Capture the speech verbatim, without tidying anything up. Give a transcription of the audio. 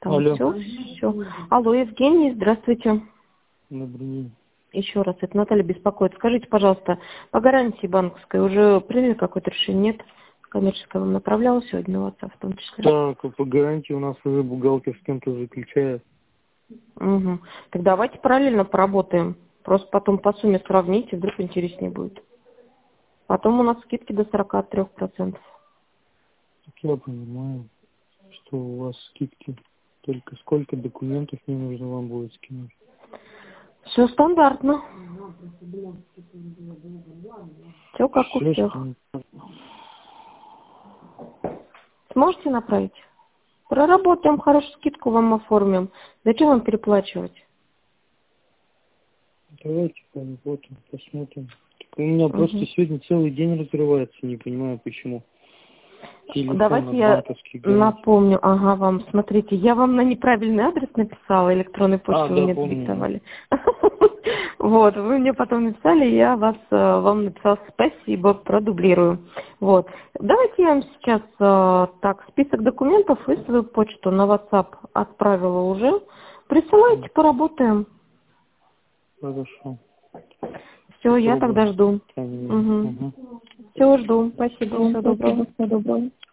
Там Алло. все, все. Алло, Евгений, здравствуйте. Добрый день. Еще раз, это Наталья беспокоит. Скажите, пожалуйста, по гарантии банковской уже приняли какое-то решение? Нет? Коммерческая вам направляла сегодня на WhatsApp в том числе? Так, по гарантии у нас уже бухгалтер с кем-то заключает. Угу. Так давайте параллельно поработаем. Просто потом по сумме сравните, вдруг интереснее будет. Потом у нас скидки до сорока трёх процентов. Так я понимаю, что у вас скидки. Только сколько документов мне нужно вам будет скинуть? Все стандартно. Все как у Все, всех. что... Сможете направить? Проработаем, хорошую скидку вам оформим. Зачем вам переплачивать? Давайте поработаем, посмотрим. Так у меня Угу. просто сегодня целый день разрывается, не понимаю почему. Телефон Давайте от я банковских гарантий. напомню, ага, вам, смотрите, я вам на неправильный адрес написала, электронной почты А, вы да, мне помню. диктовали. Вот, вы мне потом написали, я вас, э, вам написала спасибо, продублирую. Вот, давайте я вам сейчас, э, так, список документов и свою почту на WhatsApp отправила уже. Присылайте, поработаем. Хорошо. Все, я Попробуем. тогда жду. Угу. Угу. Угу. Все, жду. Спасибо, всего доброго. Спасибо, всего доброго.